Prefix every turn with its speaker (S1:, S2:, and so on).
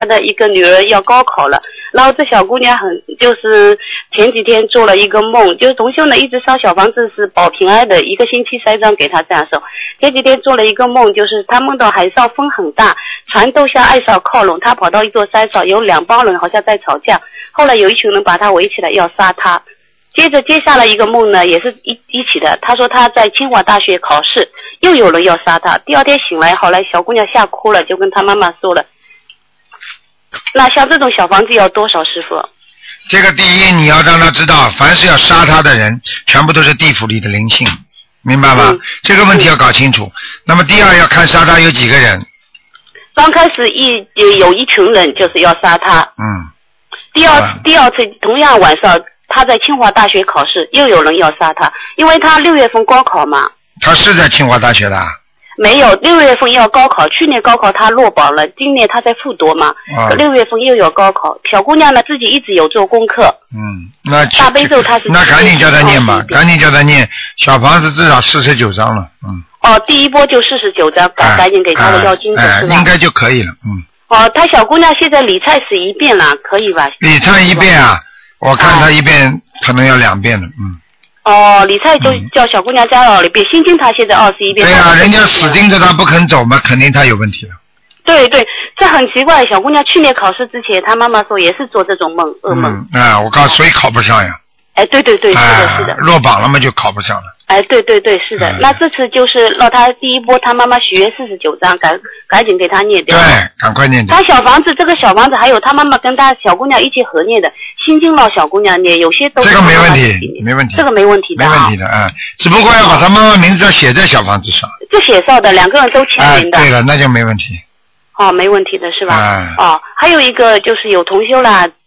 S1: 他的一个女儿要高考了，然后这小姑娘就是前几天做了一个梦，就是同修呢一直烧小房子是保平安的，一个星期3张给她这样烧。前几天做了一个梦，就是她梦到海上风很大，船都向岸上靠拢，她跑到一座山上，有2帮人好像在吵架，后来有一群人把她围起来要杀她。接下来一个梦呢，也是一起的。他说他在清华大学考试，又有人要杀他。第二天醒来，后来小姑娘吓哭了，就跟他妈妈说了。那像这种小房子要多少，师傅？
S2: 这个第一，你要让他知道，凡是要杀他的人，全部都是地府里的灵性，明白吗？这个问题要搞清楚。那么第二，要看杀他有几个人。
S1: 刚开始有一群人就是要杀他。第二次同样晚上。他在清华大学考试，又有人要杀他，因为他6月份高考嘛。
S2: 他是在清华大学的？
S1: 没有，6月份要高考，去年高考他落榜了，今年他在复读嘛。6月份又有高考，小姑娘呢自己一直有做功课。
S2: 那
S1: 大悲咒他是
S2: 那赶紧叫他念吧，赶紧叫他念，小房子至少49张了。
S1: 第一波就49张，赶紧给他的要经者是吧？
S2: 应该就可以了。
S1: 他小姑娘现在理财是1遍了，可以吧？
S2: 理财1遍啊？我看他1遍可能要2遍了。
S1: 理财就叫小姑娘加了2遍，心经他现在21遍。
S2: 对啊，人家死盯着他不肯走嘛，肯定他有问题了。
S1: 对对，这很奇怪。小姑娘去年考试之前，她妈妈说也是做这种噩梦。
S2: 我告诉所以考不上呀。
S1: 对，是的，是的。
S2: 落榜了嘛，就考不上了。
S1: 对，是的。那这次就是让他第一波，他妈妈许愿49张，赶紧给他念掉。
S2: 对，赶快念掉。
S1: 他小房子，这个小房子还有他妈妈跟他小姑娘一起合念的，心经让小姑娘念，有些都是
S2: 这个没问题，没问题。
S1: 这个没问题的。
S2: 没问题的只不过要把他妈妈名字写在小房子上。
S1: 这写上的，2个人都签名的。
S2: 对了，那就没问题。
S1: 没问题的是吧？还有一个就是有同修啦。